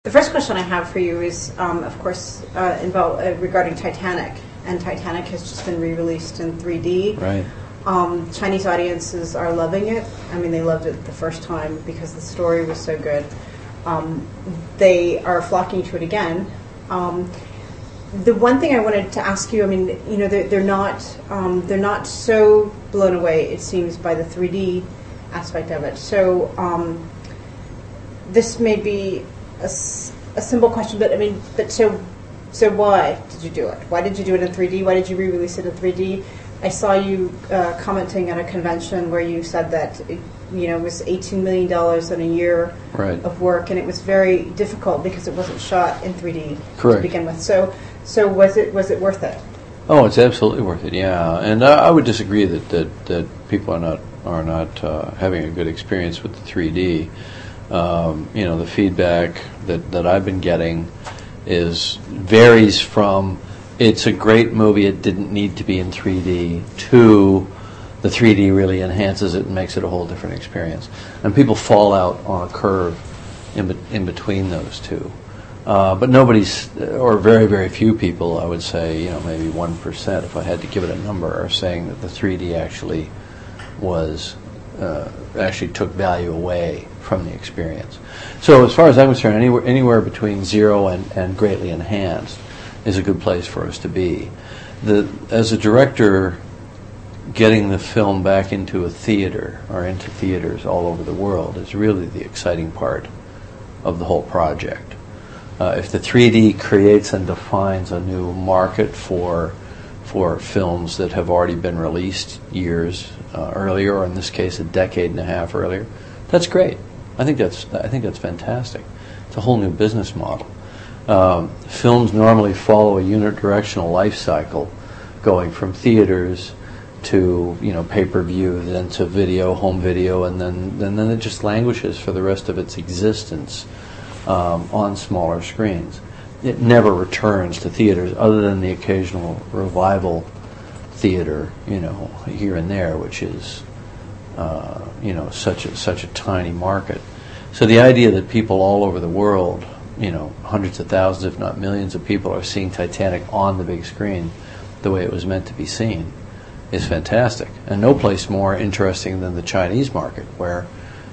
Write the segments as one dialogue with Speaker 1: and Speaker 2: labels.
Speaker 1: The first question I have for you is, of course, regarding Titanic. And Titanic has just been re-released in 3D.
Speaker 2: Right.
Speaker 1: Chinese audiences are loving it. I mean, they loved it the first time because the story was so good. They are flocking to it again. The one thing I wanted to ask you, I mean, you know, they're not so blown away, it seems, by the 3D aspect of it. So this may be a simple question, but I mean, so why did you do it? Why did you do it in 3D? Why did you re-release it in 3D? I saw you commenting at a convention where you said that it was $18 million in a year of work, and it was very difficult because it wasn't shot in 3D to begin with. So was it worth it?
Speaker 2: Oh, it's absolutely worth it. Yeah, and I would disagree that people are not having a good experience with the 3D. The feedback that I've been getting varies from it's a great movie, it didn't need to be in 3D, to the 3D really enhances it and makes it a whole different experience. And people fall out on a curve in between those two. But or very, very few people, I would say, maybe 1%, if I had to give it a number, are saying that the 3D actually actually took value away from the experience. So as far as I'm concerned, anywhere between 0 and greatly enhanced is a good place for us to be. As a director, getting the film back into a theater or into theaters all over the world is really the exciting part of the whole project. If the 3D creates and defines a new market for films that have already been released years earlier, or in this case, a decade and a half earlier, that's great. I think that's fantastic. It's a whole new business model. Films normally follow a unidirectional life cycle, going from theaters to pay-per-view, then to video, home video, and then it just languishes for the rest of its existence on smaller screens. It never returns to theaters, other than the occasional revival theater, here and there, which is such a tiny market. So the idea that people all over the world, hundreds of thousands, if not millions of people, are seeing Titanic on the big screen the way it was meant to be seen is fantastic. And no place more interesting than the Chinese market, where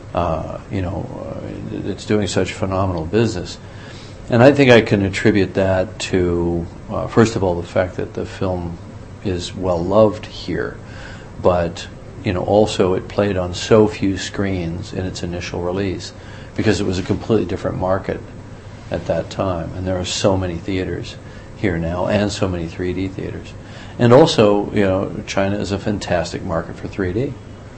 Speaker 2: it's doing such phenomenal business. And I think I can attribute that to, first of all, the fact that the film is well loved here, but also it played on so few screens in its initial release, because it was a completely different market at that time, and there are so many theaters here now, and so many 3D theaters. And also, China is a fantastic market for 3D.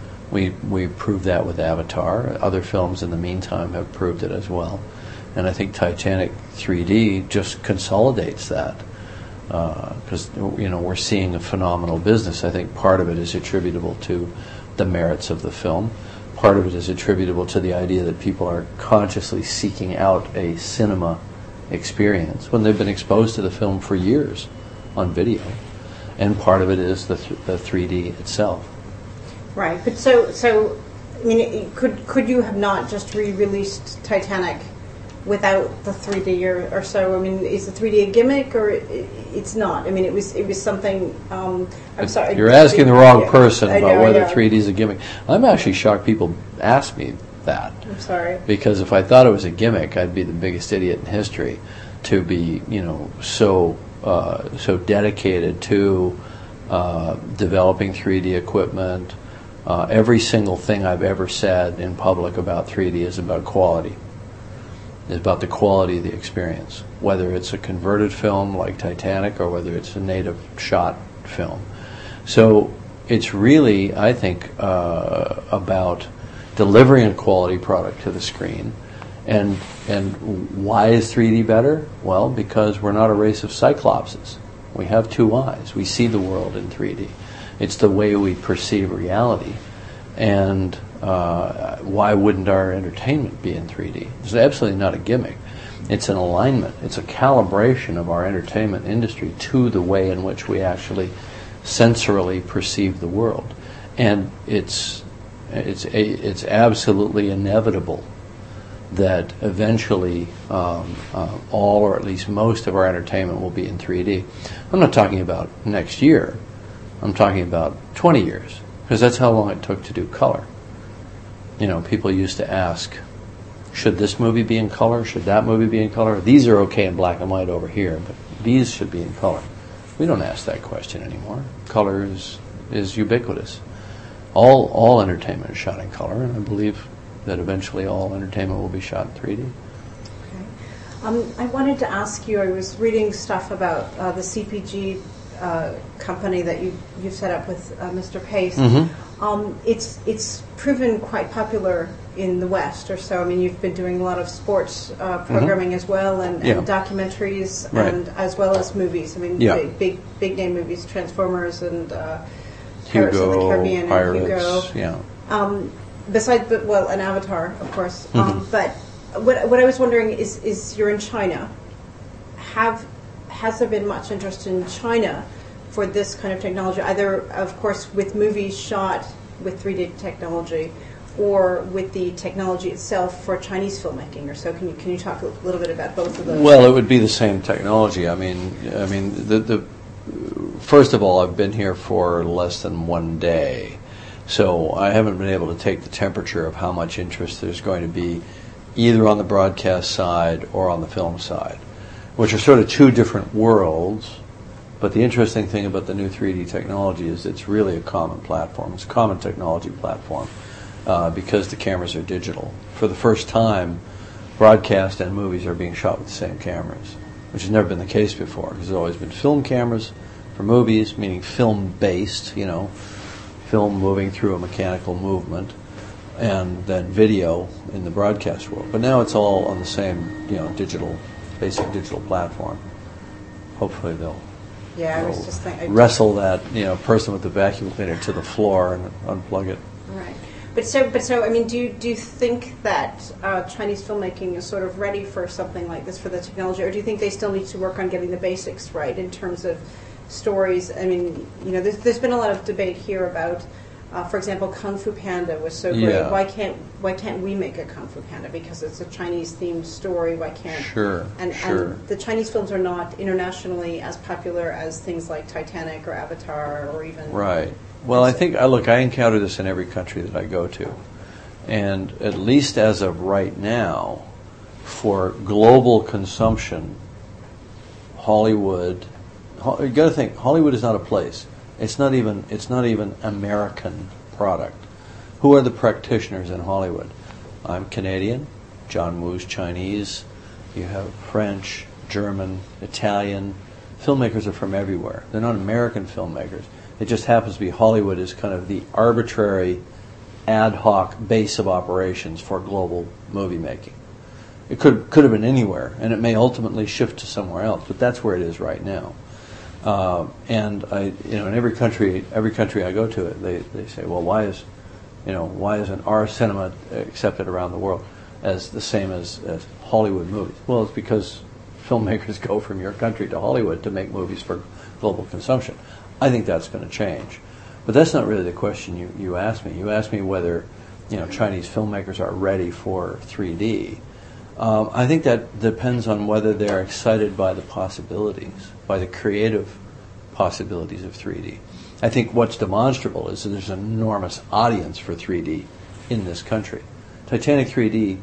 Speaker 2: We proved that with Avatar. Other films in the meantime have proved it as well. And I think Titanic 3D just consolidates that, because we're seeing a phenomenal business. I think part of it is attributable to the merits of the film. Part of it is attributable to the idea that people are consciously seeking out a cinema experience when they've been exposed to the film for years on video. And part of it is the 3D itself.
Speaker 1: Right, but so I mean, could you have not just re-released Titanic without the 3D or so? I mean, is the 3D a gimmick, or it's not? I mean, it was something. I'm sorry.
Speaker 2: You're asking the wrong person about whether 3D is a gimmick. I'm actually shocked people ask me that.
Speaker 1: I'm sorry.
Speaker 2: Because if I thought it was a gimmick, I'd be the biggest idiot in history to be, so dedicated to developing 3D equipment. Every single thing I've ever said in public about 3D is about quality. It's about the quality of the experience, whether it's a converted film like Titanic or whether it's a native shot film. So it's really, I think, about delivering a quality product to the screen. And why is 3D better? Well, because we're not a race of cyclopses. We have two eyes. We see the world in 3D. It's the way we perceive reality. And why wouldn't our entertainment be in 3D? It's absolutely not a gimmick. It's an alignment. It's a calibration of our entertainment industry to the way in which we actually sensorily perceive the world. And it's absolutely inevitable that eventually all or at least most of our entertainment will be in 3D. I'm not talking about next year. I'm talking about 20 years, because that's how long it took to do color. You know, people used to ask, should this movie be in color? Should that movie be in color? These are okay in black and white over here, but these should be in color. We don't ask that question anymore. Color is ubiquitous. All entertainment is shot in color, and I believe that eventually all entertainment will be shot in 3D.
Speaker 1: Okay. I wanted to ask you, I was reading stuff about the CPG company that you've set up with Mr. Pace.
Speaker 2: Mm-hmm.
Speaker 1: It's proven quite popular in the West or so. I mean, you've been doing a lot of sports programming as well, and documentaries,
Speaker 2: Right.
Speaker 1: and as well as movies. I mean, big name movies, Transformers and Pirates of the Caribbean,
Speaker 2: Pirates,
Speaker 1: and Hugo. Besides, and Avatar, of course.
Speaker 2: Mm-hmm.
Speaker 1: But what I was wondering is, you're in China. Has there been much interest in China for this kind of technology, either, of course, with movies shot with 3D technology, or with the technology itself for Chinese filmmaking, or so? Can you talk a little bit about both of those?
Speaker 2: Well, it would be the same technology. I mean, the first of all, I've been here for less than 1 day, so I haven't been able to take the temperature of how much interest there's going to be either on the broadcast side or on the film side, which are sort of two different worlds. But the interesting thing about the new 3D technology is it's really a common platform. It's a common technology platform because the cameras are digital. For the first time, broadcast and movies are being shot with the same cameras, which has never been the case before, because there's always been film cameras for movies, meaning film-based, film moving through a mechanical movement, and then video in the broadcast world. But now it's all on the same, basic digital platform. Hopefully they'll
Speaker 1: I was just thinking,
Speaker 2: wrestle that person with the vacuum cleaner to the floor and unplug it.
Speaker 1: Right. But so I mean, do you think that Chinese filmmaking is sort of ready for something like this, for the technology, or do you think they still need to work on getting the basics right in terms of stories? I mean, there's been a lot of debate here about, for example, Kung Fu Panda was so great.
Speaker 2: Yeah.
Speaker 1: Why can't we make a Kung Fu Panda? Because it's a Chinese themed story. Why can't?
Speaker 2: Sure.
Speaker 1: And the Chinese films are not internationally as popular as things like Titanic or Avatar or even.
Speaker 2: Right. Well, I think I encounter this in every country that I go to, and at least as of right now, for global consumption, Hollywood. You got to think, Hollywood is not a place. It's not even American product. Who are the practitioners in Hollywood? I'm Canadian. John Woo's Chinese. You have French, German, Italian. Filmmakers are from everywhere. They're not American filmmakers. It just happens to be Hollywood is kind of the arbitrary, ad hoc base of operations for global movie making. It could have been anywhere, and it may ultimately shift to somewhere else, but that's where it is right now. And in every country I go to, they say, well, why isn't our cinema accepted around the world as the same as Hollywood movies? Well, it's because filmmakers go from your country to Hollywood to make movies for global consumption. I think that's going to change, but that's not really the question you asked me. You asked me whether Chinese filmmakers are ready for 3D. I think that depends on whether they're excited by the possibilities, by the creative possibilities of 3D. I think what's demonstrable is that there's an enormous audience for 3D in this country. Titanic 3D,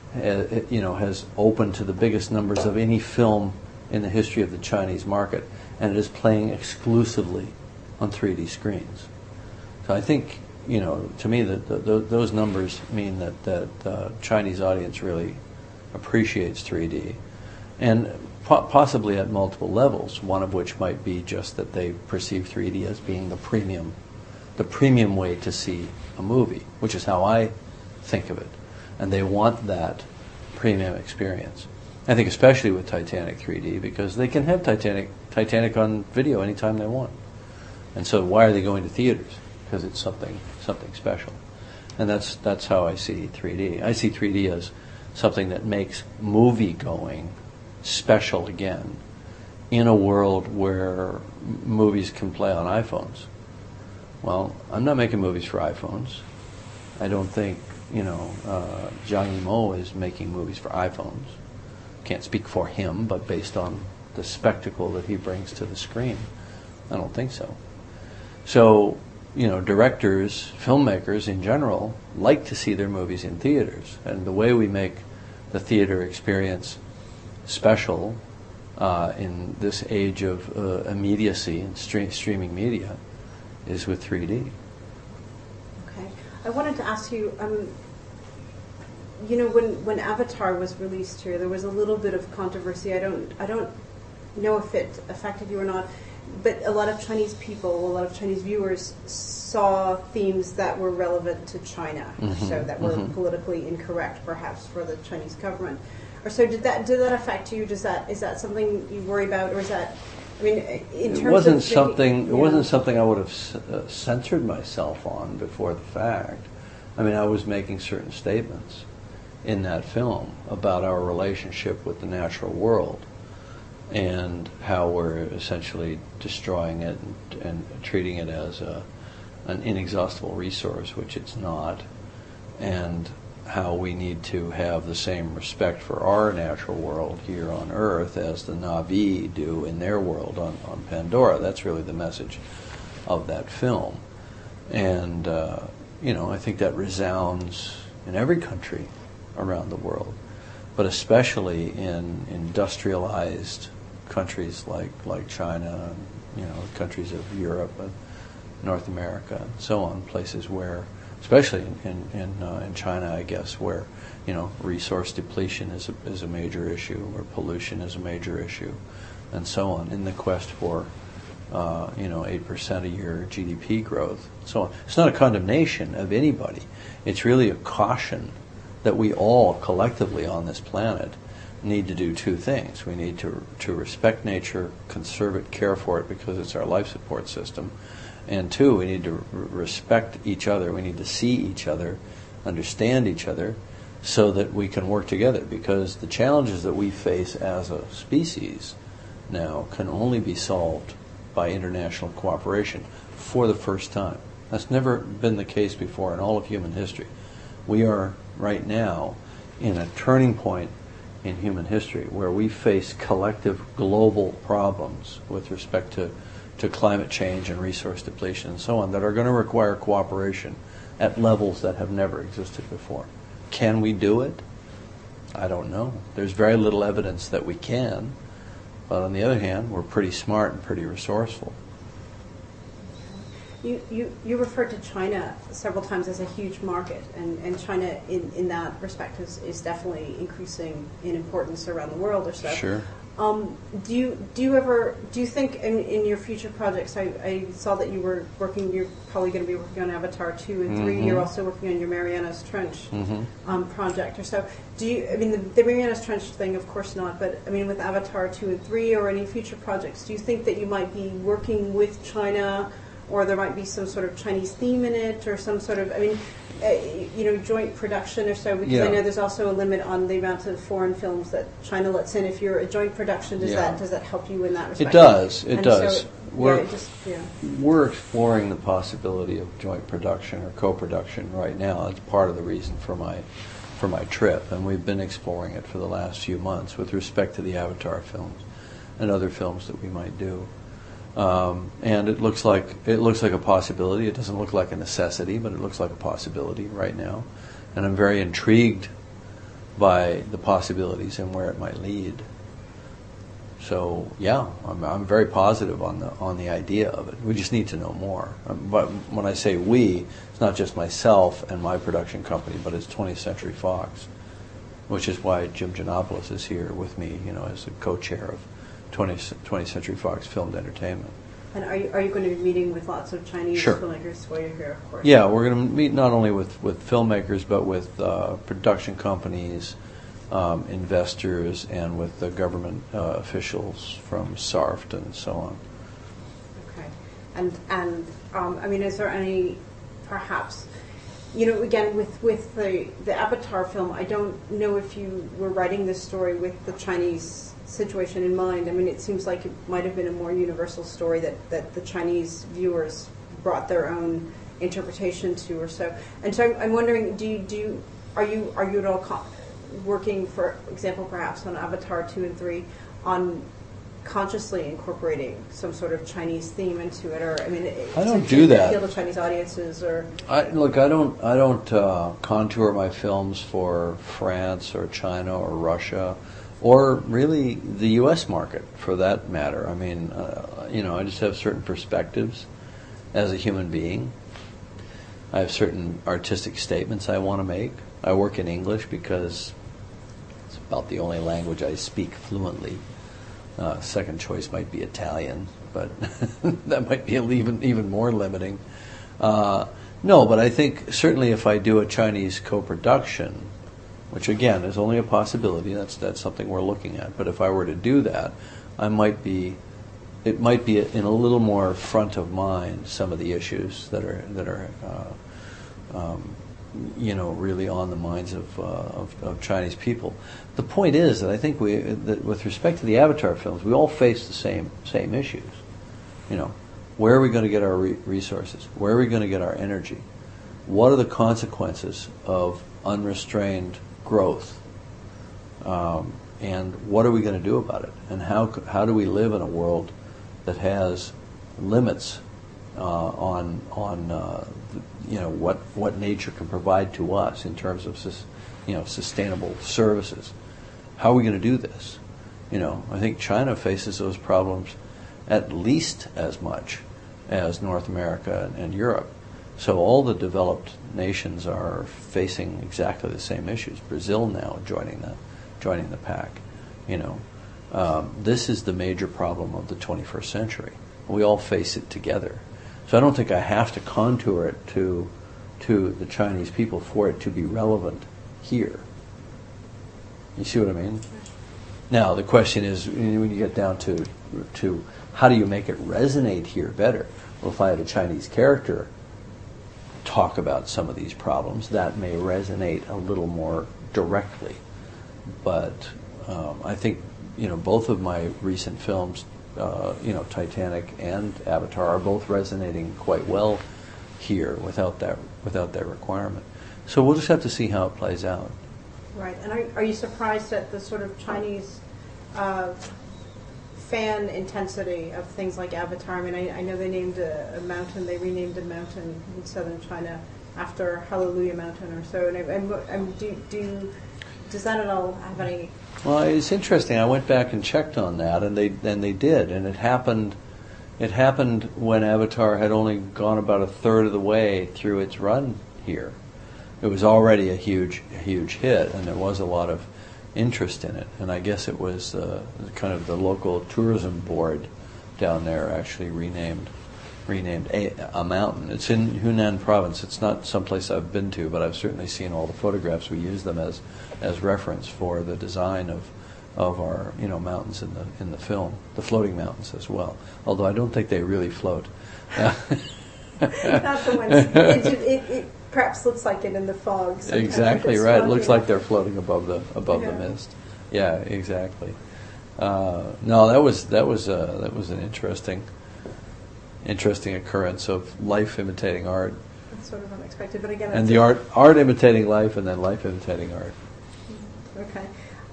Speaker 2: has opened to the biggest numbers of any film in the history of the Chinese market, and it is playing exclusively on 3D screens. So I think, to me, that those numbers mean that the Chinese audience really appreciates 3D, and possibly at multiple levels, one of which might be just that they perceive 3D as being the premium way to see a movie, which is how I think of it, and they want that premium experience. I think especially with Titanic 3D, because they can have Titanic on video anytime they want, and so why are they going to theaters? Because it's something special, and that's how I see 3D. I see 3D as something that makes movie going special again in a world where movies can play on iPhones. Well, I'm not making movies for iPhones. I don't think Zhang Yimou is making movies for iPhones. Can't speak for him, but based on the spectacle that he brings to the screen, I don't think so. So, directors, filmmakers in general, like to see their movies in theaters. And the way we make the theater experience special in this age of immediacy and streaming media is with 3D.
Speaker 1: Okay. I wanted to ask you, when Avatar was released here, there was a little bit of controversy. I don't know if it affected you or not, but a lot of Chinese people, a lot of Chinese viewers saw themes that were relevant to China, so that were politically incorrect, perhaps, for the Chinese government. Or so did that affect you? Is that something you worry about, or is that? I mean, in terms
Speaker 2: it wasn't
Speaker 1: of
Speaker 2: something. It wasn't something I would have censored myself on before the fact. I mean, I was making certain statements in that film about our relationship with the natural world and how we're essentially destroying it and treating it as an inexhaustible resource, which it's not, and how we need to have the same respect for our natural world here on Earth as the Na'vi do in their world on Pandora. That's really the message of that film. And, I think that resounds in every country around the world, but especially in industrialized countries like China, countries of Europe and North America and so on, places where, especially in China, I guess, where resource depletion is a major issue, where pollution is a major issue, and so on, in the quest for 8% a year GDP growth, so on. It's not a condemnation of anybody. It's really a caution that we all collectively on this planet need to do two things. We need to respect nature, conserve it, care for it, because it's our life support system. And two, we need to respect each other. We need to see each other, understand each other, so that we can work together. Because the challenges that we face as a species now can only be solved by international cooperation for the first time. That's never been the case before in all of human history. We are right now in a turning point in human history where we face collective global problems with respect to climate change and resource depletion and so on that are going to require cooperation at levels that have never existed before. Can we do it? I don't know. There's very little evidence that we can, but on the other hand, we're pretty smart and pretty resourceful.
Speaker 1: You referred to China several times as a huge market, and China in that respect is definitely increasing in importance around the world or so.
Speaker 2: Sure.
Speaker 1: Do you think in your future projects, I saw that you're probably going to be working on Avatar 2 and 3, you're also working on your Marianas Trench project or so. The Marianas Trench thing, of course not, but with Avatar 2 and 3 or any future projects, do you think that you might be working with China, or there might be some sort of Chinese theme in it, or some sort of, joint production or so? Because I know there's also a limit on the amount of foreign films that China lets in. If you're a joint production, does that help you in that respect?
Speaker 2: It does. It does.
Speaker 1: So,
Speaker 2: we're exploring the possibility of joint production or co-production right now. It's part of the reason for my trip, and we've been exploring it for the last few months with respect to the Avatar films and other films that we might do. And it looks like a possibility. It doesn't look like a necessity, but it looks like a possibility right now. And I'm very intrigued by the possibilities and where it might lead. So I'm very positive on the idea of it. We just need to know more. But when I say we, it's not just myself and my production company, but it's 20th Century Fox, which is why Jim Giannopoulos is here with me, as the co-chair of 20th Century Fox Filmed Entertainment.
Speaker 1: And are you going to be meeting with lots of Chinese
Speaker 2: Sure.
Speaker 1: filmmakers while you're here, of course?
Speaker 2: Yeah, we're going to meet not only with filmmakers, but with production companies, investors, and with the government officials from SARFT and so on.
Speaker 1: Okay. And is there any, perhaps, again, with the Avatar film, I don't know if you were writing this story with the Chinese situation in mind. It seems like it might have been a more universal story that the Chinese viewers brought their own interpretation to or so. And so I'm wondering, are you at all working, for example, perhaps on Avatar 2 and 3, on consciously incorporating some sort of Chinese theme into it, or
Speaker 2: I don't do that.
Speaker 1: Appeal to Chinese audiences, or
Speaker 2: I don't contour my films for France or China or Russia, or really the U.S. market for that matter. I just have certain perspectives as a human being. I have certain artistic statements I want to make. I work in English because it's about the only language I speak fluently. Second choice might be Italian, but that might be even more limiting. No, but I think certainly if I do a Chinese co-production, which again is only a possibility, that's something we're looking at. But if I were to do that, it might be in a little more front of mind some of the issues that are really on the minds of Chinese people. The point is that I think that with respect to the Avatar films, we all face the same issues. Where are we going to get our resources? Where are we going to get our energy? What are the consequences of unrestrained growth? And what are we going to do about it? And how do we live in a world that has limits on what nature can provide to us in terms of sustainable services? How are we going to do this? I think China faces those problems at least as much as North America and Europe. So all the developed nations are facing exactly the same issues. Brazil now joining the pack. This is the major problem of the 21st century. We all face it together. So I don't think I have to contour it to the Chinese people for it to be relevant here. You see what I mean? Now the question is, when you get down to how do you make it resonate here better? Well, if I had a Chinese character talk about some of these problems, that may resonate a little more directly. But I think both of my recent films, Titanic and Avatar, are both resonating quite well here without that requirement. So we'll just have to see how it plays out.
Speaker 1: Right. And are you surprised at the sort of Chinese fan intensity of things like Avatar? I know they named a mountain, they renamed a mountain in southern China after Hallelujah Mountain or so. And does that at all have any?
Speaker 2: Well, it's interesting. I went back and checked on that, and they did, and it happened. It happened when Avatar had only gone about a third of the way through its run here. It was already a huge hit, and there was a lot of interest in it. And I guess it was kind of the local tourism board down there actually renamed a mountain. It's in Hunan province. It's not someplace I've been to, but I've certainly seen all the photographs. We use them as reference for the design of our mountains in the film, the floating mountains as well. Although I don't think they really float.
Speaker 1: Not the ones. It perhaps looks like it in the fog.
Speaker 2: Exactly right. It looks like they're floating above the mist. Yeah, exactly. No, that was an interesting occurrence of life imitating art.
Speaker 1: It's sort of unexpected, but again.
Speaker 2: And the art imitating life, and then life imitating art.
Speaker 1: Okay.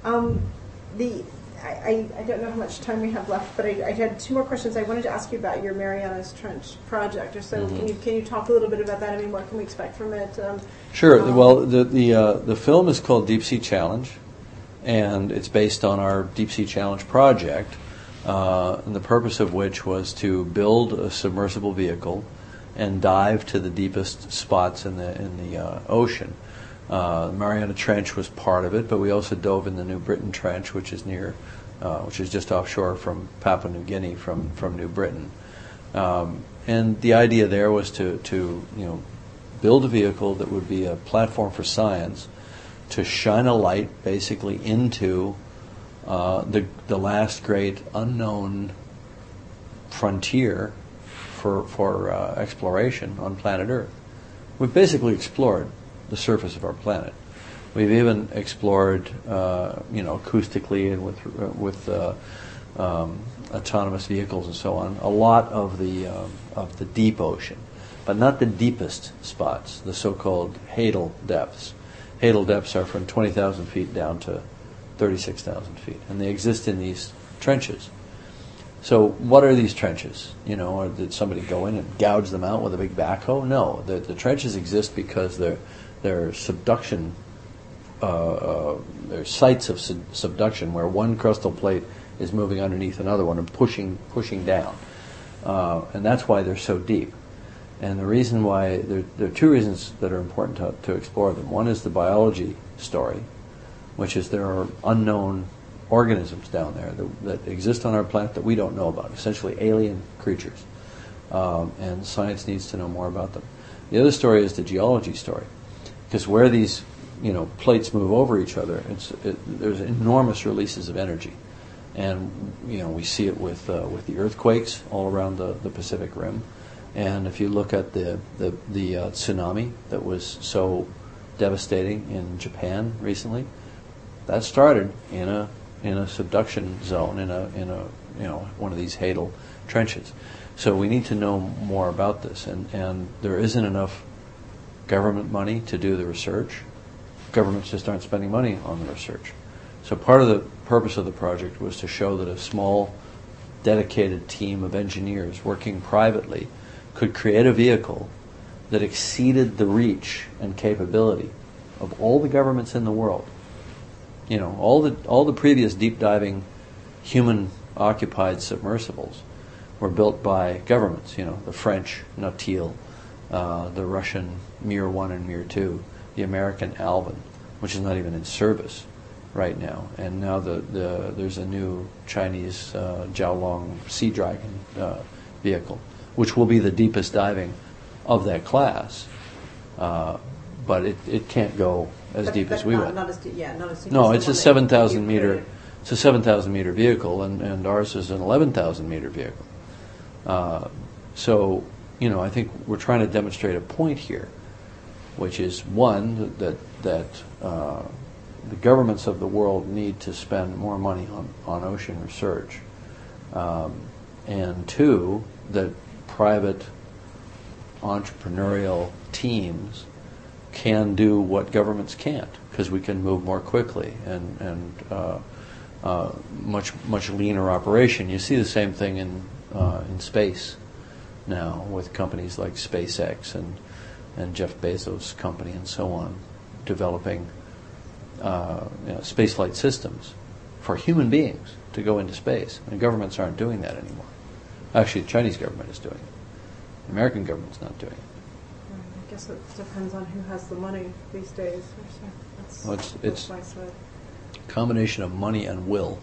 Speaker 1: I don't know how much time we have left, but I had two more questions. I wanted to ask you about your Marianas Trench project. Or so, can you talk a little bit about that? What can we expect from it?
Speaker 2: Sure. Well, the film is called Deep Sea Challenge, and it's based on our Deep Sea Challenge project, and the purpose of which was to build a submersible vehicle and dive to the deepest spots in the ocean. Mariana Trench was part of it, but we also dove in the New Britain Trench, which is just offshore from Papua New Guinea, from New Britain. And the idea there was to build a vehicle that would be a platform for science to shine a light basically into the last great unknown frontier for exploration on planet Earth. We've basically explored the surface of our planet. We've even explored, acoustically and with autonomous vehicles and so on, a lot of the deep ocean. but not the deepest spots, the so-called Hadal depths. Hadal depths are from 20,000 feet down to 36,000 feet, and they exist in these trenches. So what are these trenches? Or did somebody go in and gouge them out with a big backhoe? No, the trenches exist because they're subduction. They're sites of subduction where one crustal plate is moving underneath another one and pushing down, and that's why they're so deep. And the reason why there are two reasons that are important to explore them. One is the biology story, which is there are unknown organisms down there that exist on our planet that we don't know about, essentially alien creatures, and science needs to know more about them. The other story is the geology story, because where these plates move over each other, there's enormous releases of energy, and we see it with the earthquakes all around the Pacific Rim, and if you look at the tsunami that was so devastating in Japan recently, that started in a subduction zone in a one of these Hadal trenches. So we need to know more about this, and there isn't enough government money to do the research. Governments just aren't spending money on the research. So part of the purpose of the project was to show that a small, dedicated team of engineers working privately could create a vehicle that exceeded the reach and capability of all the governments in the world. All the previous deep diving human occupied submersibles were built by governments. The French Nautil, the Russian Mir 1 and Mir 2, the American Alvin, which is not even in service right now, and now there's a new Chinese Jiaolong Sea Dragon vehicle, which will be the deepest diving of that class, but it can't go as deep as we went.
Speaker 1: Not as deep.
Speaker 2: No, it's a 7,000 meter. It's a 7,000 meter vehicle, and ours is an 11,000 meter vehicle. So I think we're trying to demonstrate a point here, which is one that the governments of the world need to spend more money on ocean research, and two, that private entrepreneurial teams can do what governments can't, because we can move more quickly and much leaner operation. You see the same thing in space now with companies like SpaceX and Jeff Bezos' company and so on, developing spaceflight systems for human beings to go into space. And governments aren't doing that anymore. Actually, the Chinese government is doing it. The American government's not doing it.
Speaker 1: I guess it depends on who has the money these days.
Speaker 2: It's a combination of money and will,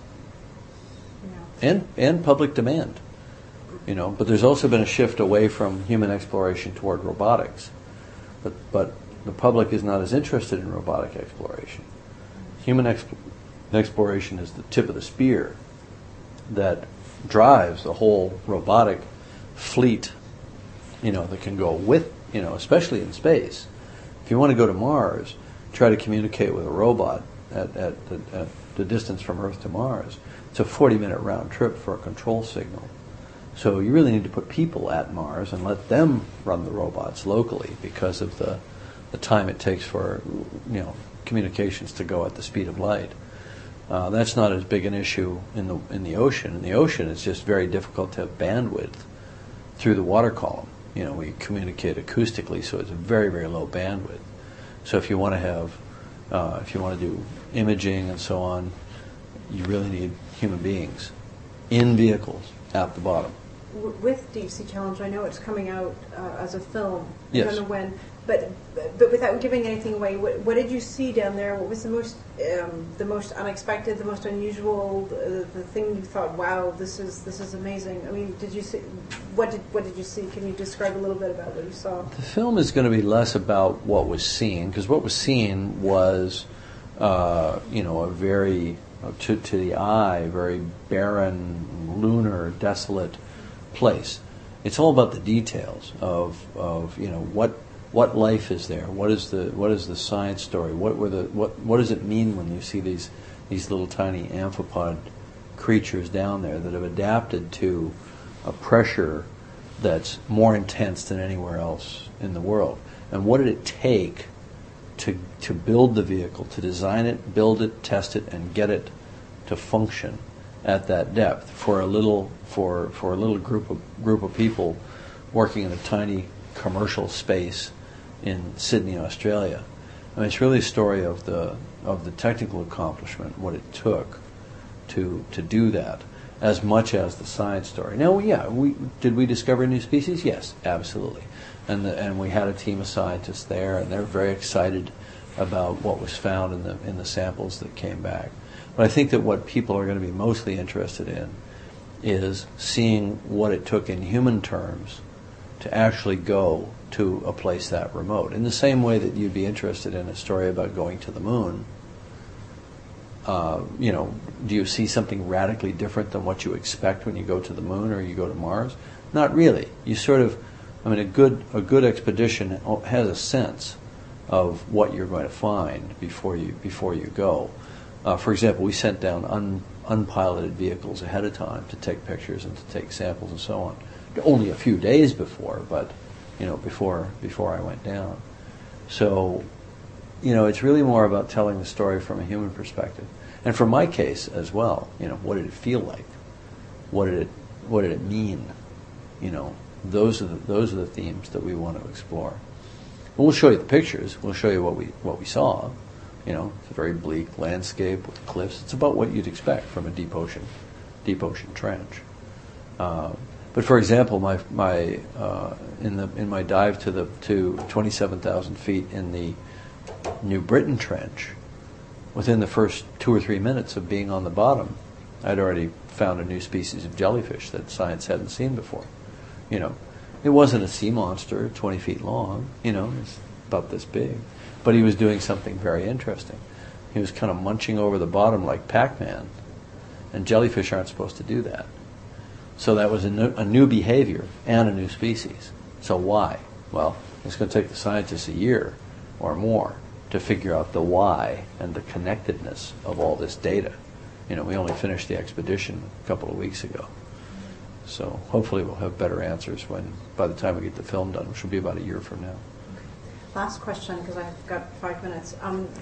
Speaker 1: yeah.
Speaker 2: and public demand. But there's also been a shift away from human exploration toward robotics. But the public is not as interested in robotic exploration. Human exploration is the tip of the spear that drives the whole robotic fleet, that can go with, especially in space. If you want to go to Mars, try to communicate with a robot at the distance from Earth to Mars, it's a 40-minute round trip for a control signal. So you really need to put people at Mars and let them run the robots locally, because of the time it takes for communications to go at the speed of light. That's not as big an issue in the ocean. In the ocean, it's just very difficult to have bandwidth through the water column. We communicate acoustically, so it's a very, very low bandwidth. So if you want to do imaging and so on, you really need human beings in vehicles at the bottom.
Speaker 1: With Deep Sea Challenge, I know it's coming out as a film.
Speaker 2: Yes.
Speaker 1: I don't know when, but without giving anything away, what did you see down there? What was the most unexpected, the most unusual, the thing you thought, wow, this is amazing? I mean, did you see what did you see? Can you describe a little bit about what you saw?
Speaker 2: The film is going to be less about what was seen, because what was seen was, a very, to the eye, very barren, lunar, desolate place. It's all about the details of what life is there. What is the science story? What does it mean when you see these little tiny amphipod creatures down there that have adapted to a pressure that's more intense than anywhere else in the world. And what did it take to build the vehicle, to design it, build it, test it, and get it to function at that depth for a little group of people working in a tiny commercial space in Sydney, Australia? I mean, it's really a story of the technical accomplishment, what it took to do that, as much as the science story. Now, yeah, did we discover a new species? Yes, absolutely. And we had a team of scientists there, and they're very excited about what was found in the samples that came back. But I think that what people are going to be mostly interested in is seeing what it took in human terms to actually go to a place that remote. In the same way that you'd be interested in a story about going to the moon, do you see something radically different than what you expect when you go to the moon or you go to Mars? Not really. You sort of, a good expedition has a sense of what you're going to find before you go. For example, we sent down unpiloted vehicles ahead of time to take pictures and to take samples and so on. Only a few days before, but before I went down. So, it's really more about telling the story from a human perspective, and from my case as well. What did it feel like? What did it mean? Those are the themes that we want to explore. And we'll show you the pictures. We'll show you what we saw. It's a very bleak landscape with cliffs. It's about what you'd expect from a deep ocean trench. But for example, in my dive to 27,000 feet in the New Britain Trench, within the first 2 or 3 minutes of being on the bottom, I'd already found a new species of jellyfish that science hadn't seen before. It wasn't a sea monster 20 feet long. It's about this big, but he was doing something very interesting. He was kind of munching over the bottom like Pac-Man, and jellyfish aren't supposed to do that. So that was a new behavior and a new species. So why? Well, it's going to take the scientists a year or more to figure out the why and the connectedness of all this data. We only finished the expedition a couple of weeks ago. So hopefully we'll have better answers by the time we get the film done, which will be about a year from now.
Speaker 1: Last question, because I've got 5 minutes.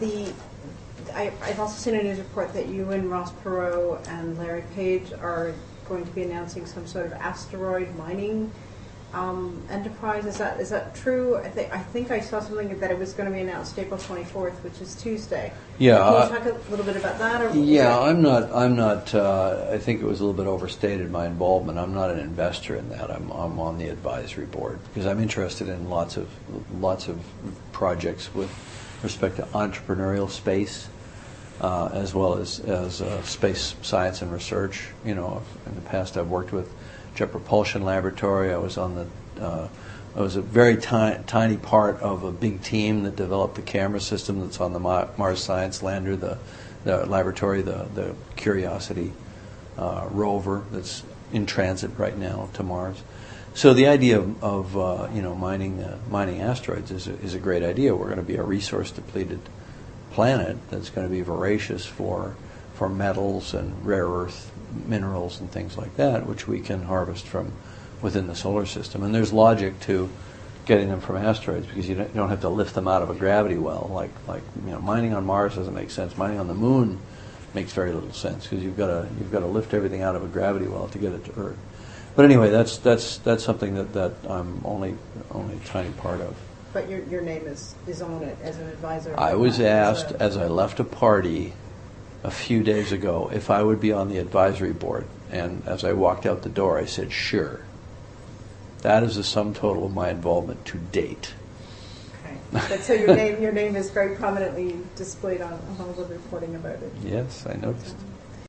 Speaker 1: I've also seen a news report that you and Ross Perot and Larry Page are going to be announcing some sort of asteroid mining enterprise. Is that true? I think I saw something that it was going to be announced April 24th, which is Tuesday.
Speaker 2: Yeah.
Speaker 1: Can you talk a little bit about that?
Speaker 2: I'm not. I think it was a little bit overstated, my involvement. I'm not an investor in that. I'm on the advisory board because I'm interested in lots of projects with respect to entrepreneurial space. As well as space science and research. In the past I've worked with Jet Propulsion Laboratory. I was a very tiny part of a big team that developed the camera system that's on the Mars Science Lander, the laboratory, the Curiosity rover that's in transit right now to Mars. So the idea of mining asteroids is a great idea. We're going to be a resource depleted planet that's going to be voracious for metals and rare earth minerals and things like that, which we can harvest from within the solar system. And there's logic to getting them from asteroids because you don't have to lift them out of a gravity well. Like mining on Mars doesn't make sense. Mining on the moon makes very little sense because you've got to lift everything out of a gravity well to get it to Earth. But anyway, that's something that I'm only a tiny part of.
Speaker 1: But your name is on it as an advisor.
Speaker 2: I was asked as I left a party a few days ago if I would be on the advisory board, and as I walked out the door, I said, sure. That is the sum total of my involvement to date.
Speaker 1: Okay. So your name is very prominently displayed on all the reporting about it.
Speaker 2: Yes, I noticed.